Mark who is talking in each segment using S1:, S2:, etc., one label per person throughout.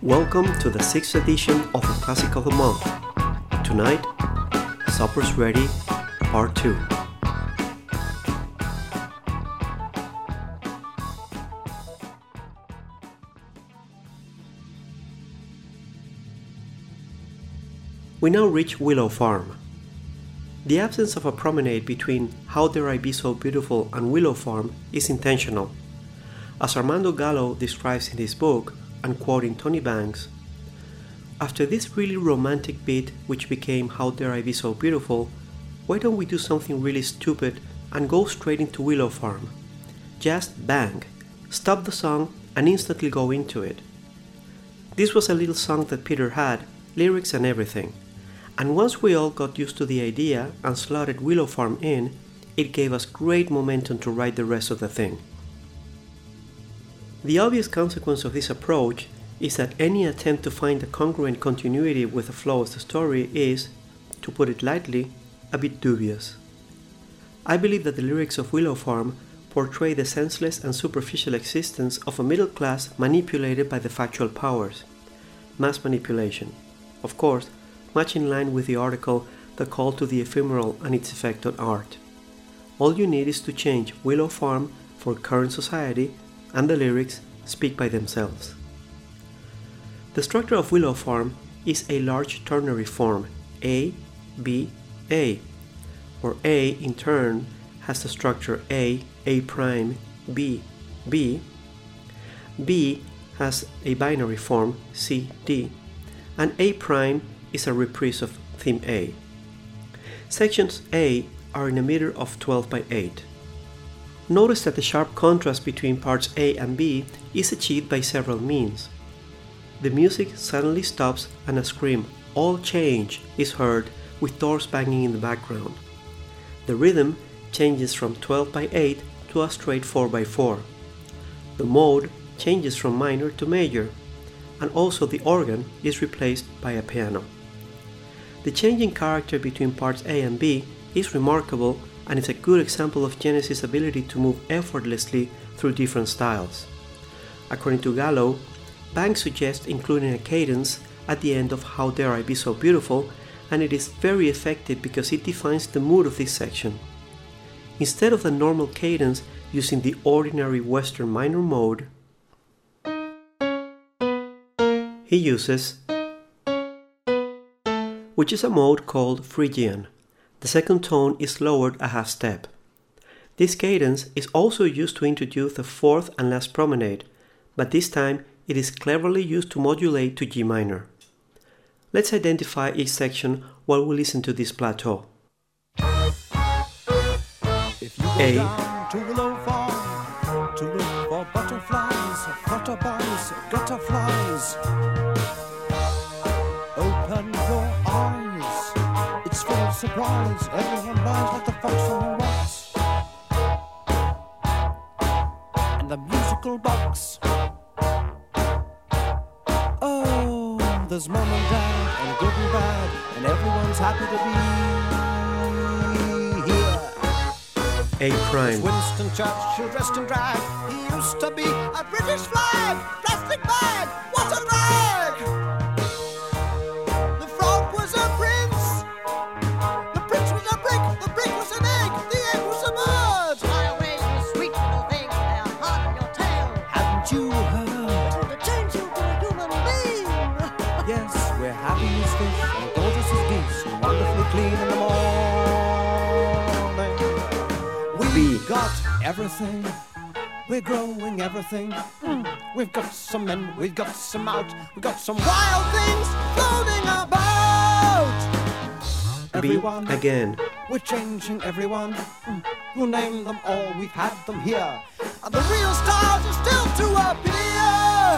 S1: Welcome to the 6th edition of the Classic of the Month. Tonight, Supper's Ready, Part 2. We now reach Willow Farm. The absence of a promenade between How Dare I Be So Beautiful and Willow Farm is intentional. As Armando Gallo describes in his book, and quoting Tony Banks, "After this really romantic bit which became How Dare I Be So Beautiful, why don't we do something really stupid and go straight into Willow Farm? Just bang, stop the song and instantly go into it." This was a little song that Peter had, lyrics and everything, and once we all got used to the idea and slotted Willow Farm in, it gave us great momentum to write the rest of the thing. The obvious consequence of this approach is that any attempt to find a congruent continuity with the flow of the story is, to put it lightly, a bit dubious. I believe that the lyrics of Willow Farm portray the senseless and superficial existence of a middle class manipulated by the factual powers. Mass manipulation. Of course, much in line with the article The Call to the Ephemeral and its Effect on Art. All you need is to change Willow Farm for current society and the lyrics speak by themselves. The structure of Willow Farm is a large ternary form, A, B, A, where A in turn has the structure A prime, B, B. B has a binary form, C, D, and A prime is a reprise of theme A. Sections A are in a meter of 12 by 8. Notice that the sharp contrast between parts A and B is achieved by several means. The music suddenly stops and a scream, "All change!" is heard with doors banging in the background. The rhythm changes from 12 by 8 to a straight 4 by 4. The mode changes from minor to major, and also the organ is replaced by a piano. The changing character between parts A and B is remarkable and is a good example of Genesis' ability to move effortlessly through different styles. According to Gallo, Banks suggests including a cadence at the end of How Dare I Be So Beautiful, and it is very effective because it defines the mood of this section. Instead of the normal cadence using the ordinary Western minor mode, he uses, which is a mode called Phrygian. The second tone is lowered a half step. This cadence is also used to introduce the fourth and last promenade, but this time it is cleverly used to modulate to G minor. Let's identify each section while we listen to this plateau.
S2: If you go down to Willow Farm to look for butterflies, flutterbugs, gutterflies, open your eyes. It's full of surprise. Everyone lies like the fox on the rocks. And the musical box. Oh, there's mum and dad and good and bad, and everyone's happy to be here.
S1: A prime.
S2: Winston Churchill dressed in drag. He used to be a British flag. Plastic bag. What a rag! The frog was a prince. The prince was a brick. The brick was an egg. The egg was a bird.
S3: Fly away, you sweet little thing. They are hard on your tail.
S2: Haven't you heard?
S3: To change you to a human being.
S2: Yes, we're happy as fish and gorgeous as geese and wonderfully clean in the morning. We've got everything. We're growing everything. We've got some in, we've got some out. We've got some wild things floating about.
S1: B
S2: Everyone,
S1: again.
S2: we're changing everyone. We'll name them all, we've had them here. And the real stars are still to appear.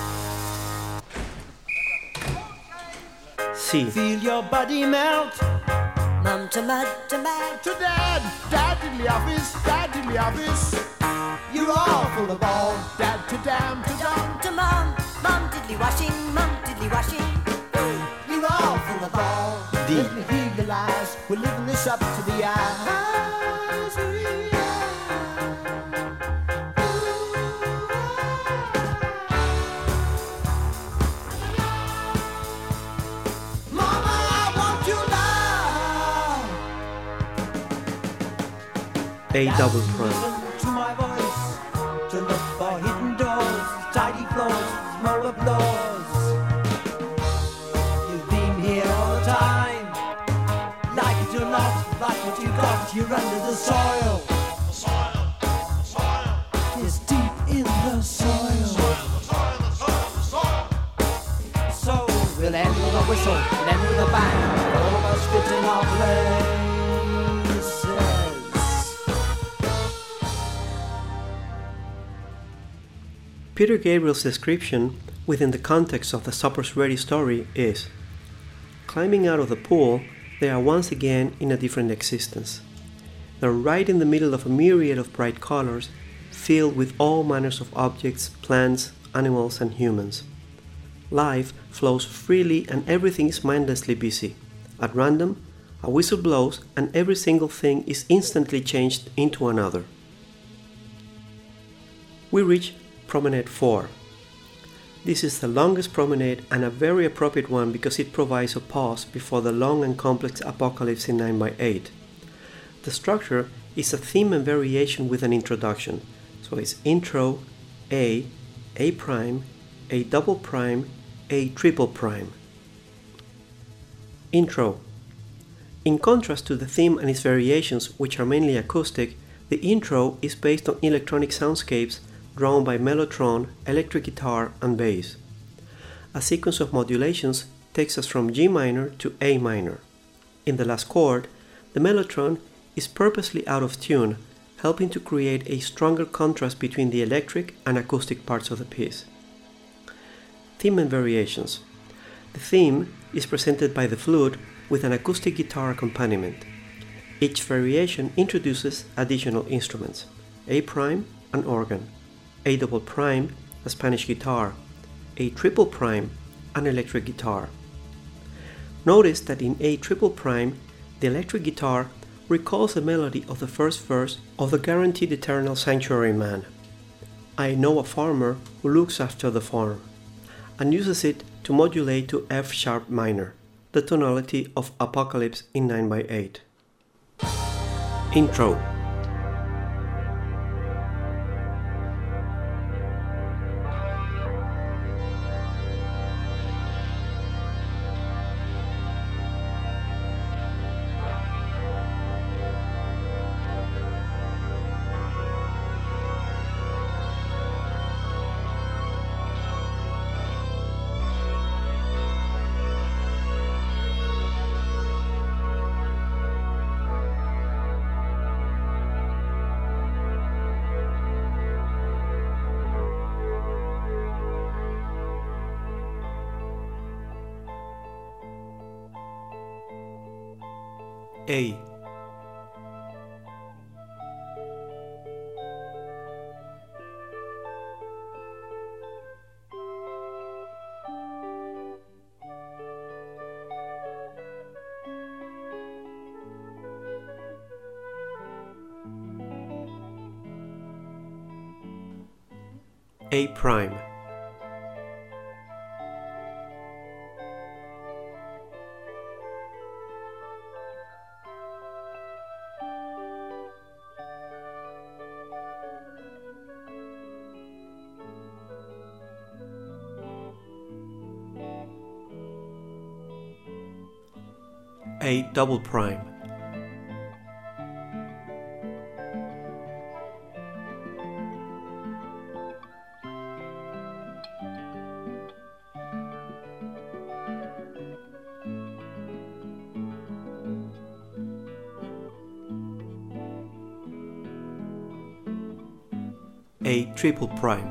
S1: C.
S2: Feel your body melt.
S3: Mum to mud to mad.
S2: To dad, dad in the office, dad in the office. You're all full of ball, dad to damn, to dumb.
S3: To mum. Mum diddly washing. Mum diddly washing.
S2: You're all full of ball.
S1: D.
S2: Let me hear your lies. We're living this up to the eyes.
S1: A double prime.
S2: Listen to my voice, to look for hidden doors, tidy floors, small applause. You've been here all the time, like it or not, like what you got, you're under the soil. It's deep in the soil. So we'll end with a whistle, and end with a bang, all of us fit in our places.
S1: Peter Gabriel's description within the context of the Supper's Ready story is: climbing out of the pool, they are once again in a different existence. They're right in the middle of a myriad of bright colors, filled with all manners of objects, plants, animals, and humans. Life flows freely and everything is mindlessly busy. At random, a whistle blows and every single thing is instantly changed into another. We reach Promenade 4. This is the longest promenade and a very appropriate one because it provides a pause before the long and complex apocalypse in 9x8. The structure is a theme and variation with an introduction, so it's intro, A prime, A double prime, A triple prime. Intro. In contrast to the theme and its variations, which are mainly acoustic, the intro is based on electronic soundscapes drawn by mellotron, electric guitar, and bass. A sequence of modulations takes us from G minor to A minor. In the last chord, the mellotron is purposely out of tune, helping to create a stronger contrast between the electric and acoustic parts of the piece. Theme and variations. The theme is presented by the flute with an acoustic guitar accompaniment. Each variation introduces additional instruments: A prime, an organ; A double prime, a Spanish guitar; A triple prime, an electric guitar. Notice that in A triple prime, the electric guitar recalls the melody of the first verse of the Guaranteed Eternal Sanctuary Man. I know a farmer who looks after the farm, and uses it to modulate to F sharp minor, the tonality of Apocalypse in 9x8. Intro. A. A prime. A double prime. A triple prime.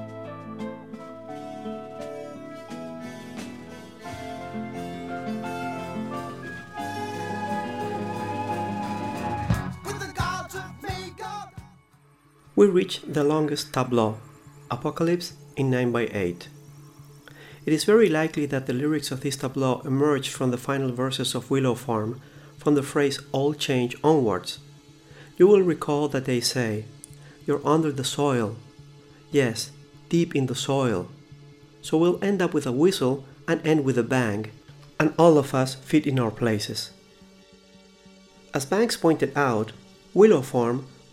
S1: We reach the longest tableau, Apocalypse in 9x8. It is very likely that the lyrics of this tableau emerged from the final verses of Willow Farm, from the phrase "all change onwards." You will recall that they say, "You're under the soil." Yes, deep in the soil. So we'll end up with a whistle and end with a bang, and all of us fit in our places. As Banks pointed out, Willow Farm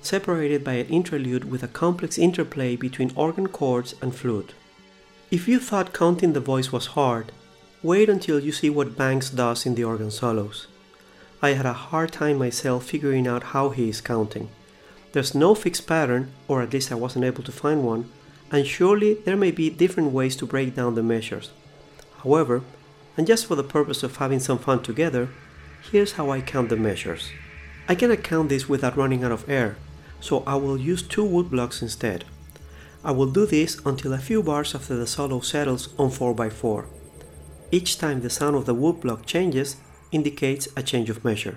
S1: separated by an interlude with a complex interplay between organ chords and flute. If you thought counting the voice was hard, wait until you see what Banks does in the organ solos. I had a hard time myself figuring out how he is counting. There's no fixed pattern, or at least I wasn't able to find one, and surely there may be different ways to break down the measures. However, and just for the purpose of having some fun together, here's how I count the measures. I cannot count this without running out of air, so I will use 2 wood blocks instead. I will do this until a few bars after the solo settles on 4x4. Each time the sound of the wood block changes indicates a change of measure.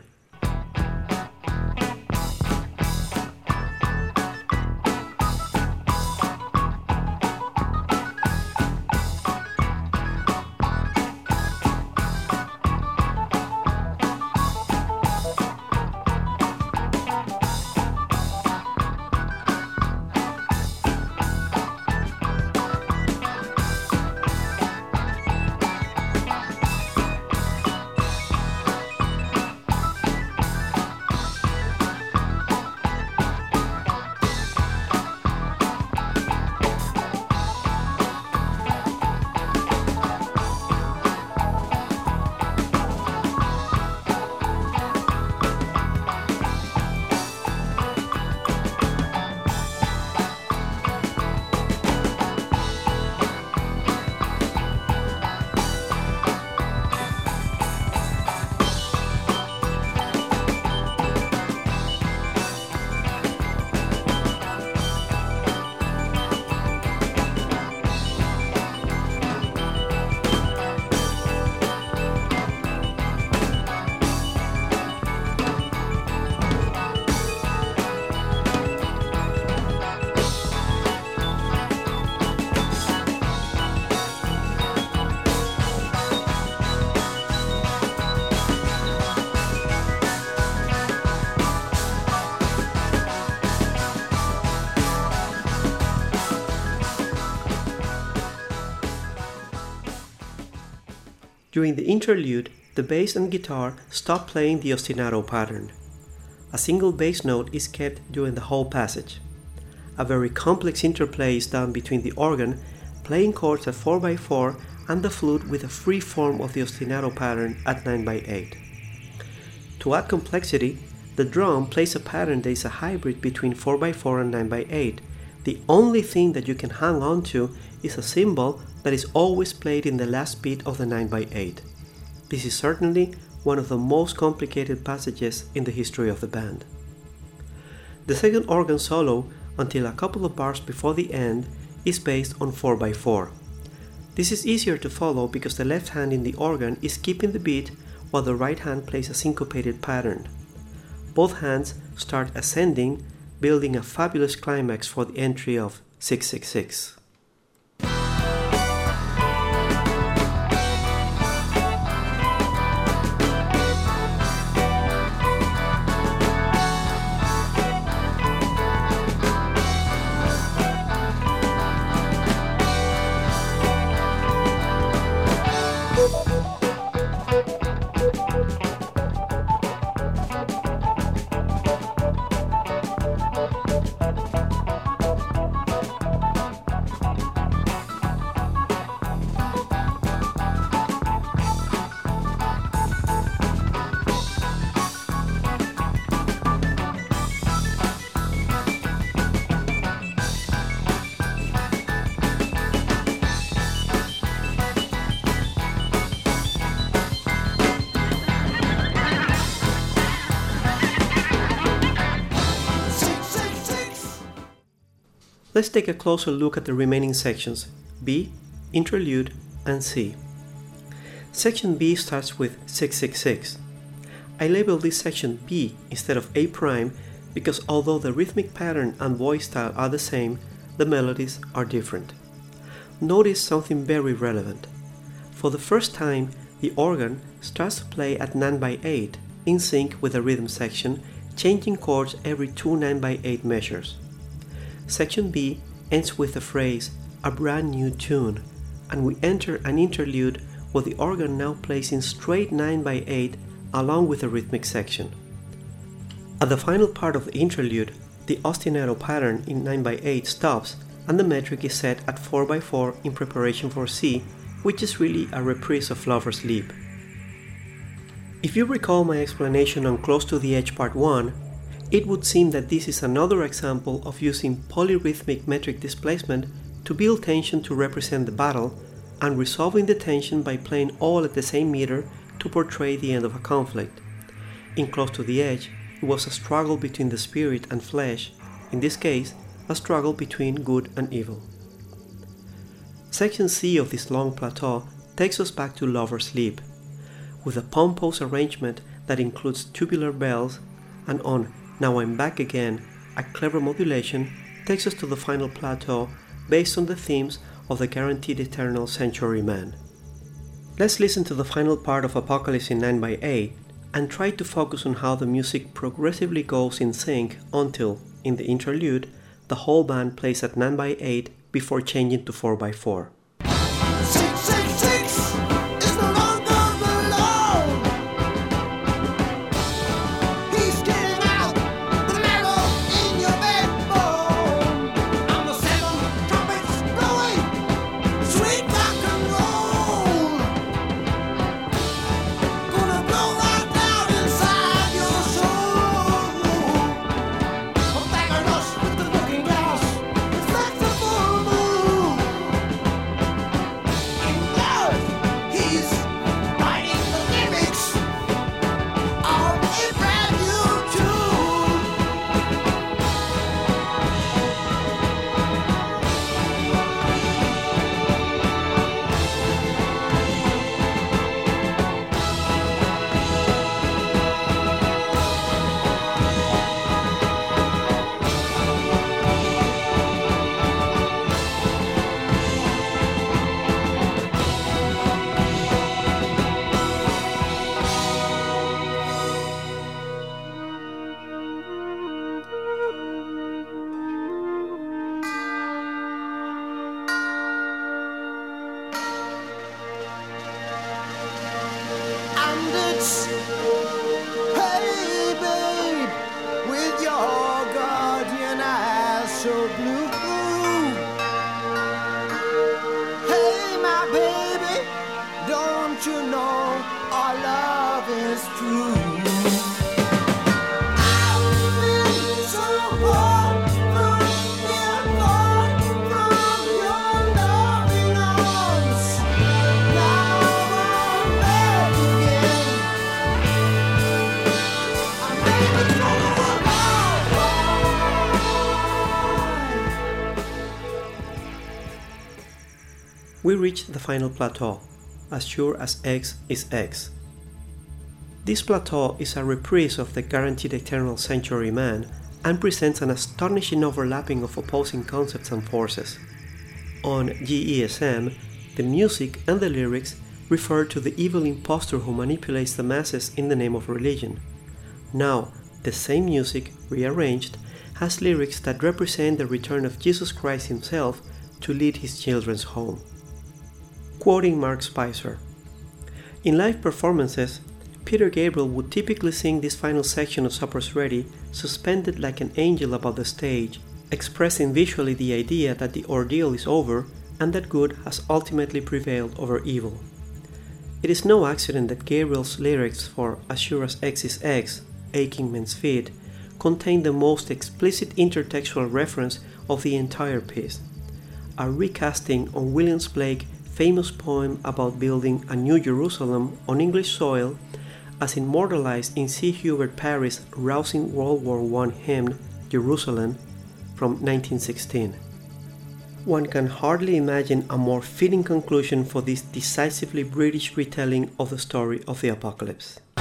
S1: During the interlude, the bass and guitar stop playing the ostinato pattern. A single bass note is kept during the whole passage. A very complex interplay is done between the organ, playing chords at 4x4, and the flute with a free form of the ostinato pattern at 9x8. To add complexity, the drum plays a pattern that is a hybrid between 4x4 and 9x8. The only thing that you can hang on to is a cymbal that is always played in the last beat of the 9x8. This is certainly one of the most complicated passages in the history of the band. The second organ solo, until a couple of bars before the end, is based on 4x4. This is easier to follow because the left hand in the organ is keeping the beat while the right hand plays a syncopated pattern. Both hands start ascending, building a fabulous climax for the entry of 666. Let's take a closer look at the remaining sections, B, Interlude, and C. Section B starts with 666. I label this section B instead of A prime because although the rhythmic pattern and voice style are the same, the melodies are different. Notice something very relevant. For the first time, the organ starts to play at 9x8 in sync with the rhythm section, changing chords every 2 9x8 measures. Section B ends with the phrase, "a brand new tune," and we enter an interlude where the organ now plays in straight 9x8 along with the rhythmic section. At the final part of the interlude, the ostinato pattern in 9/8 stops and the metric is set at 4/4 in preparation for C, which is really a reprise of Lover's Leap. If you recall my explanation on Close to the Edge Part 1, it would seem that this is another example of using polyrhythmic metric displacement to build tension to represent the battle, and resolving the tension by playing all at the same meter to portray the end of a conflict. In Close to the Edge, it was a struggle between the spirit and flesh, in this case, a struggle between good and evil. Section C of this long plateau takes us back to Lover's Leap, with a pompous arrangement that includes tubular bells, and on Now I'm Back Again, a clever modulation takes us to the final plateau based on the themes of the Guaranteed Eternal Sanctuary Man. Let's listen to the final part of Apocalypse in 9/8 and try to focus on how the music progressively goes in sync until, in the interlude, the whole band plays at 9/8 before changing to 4/4.
S2: 666 is no longer alone. He's getting out the marrow in your backbone. And the 7 trumpets blowing sweet rock and roll. Gonna blow right down inside your soul. Come back on us with the looking glass, reflect the full moon. In blood, he's writing the lyrics of a brand new tune. And it's, hey babe, with your guardian eyes so blue. Hey my baby, don't you know our love is true? I've been so far from your loving arms. Now I'm back again. I'm ready to
S1: We reach the final plateau, as sure as X is X. This plateau is a reprise of the Guaranteed Eternal Sanctuary Man and presents an astonishing overlapping of opposing concepts and forces. On GESM, the music and the lyrics refer to the evil impostor who manipulates the masses in the name of religion. Now, the same music, rearranged, has lyrics that represent the return of Jesus Christ himself to lead his children home. Quoting Mark Spicer, "In live performances, Peter Gabriel would typically sing this final section of Supper's Ready suspended like an angel above the stage, expressing visually the idea that the ordeal is over and that good has ultimately prevailed over evil. It is no accident that Gabriel's lyrics for As Sure as X is X, Aching Men's Feet, contain the most explicit intertextual reference of the entire piece, a recasting on William Blake's famous poem about building a New Jerusalem on English soil, as immortalized in C. Hubert Parry's rousing World War I hymn, Jerusalem, from 1916. One can hardly imagine a more fitting conclusion for this decisively British retelling of the story of the apocalypse.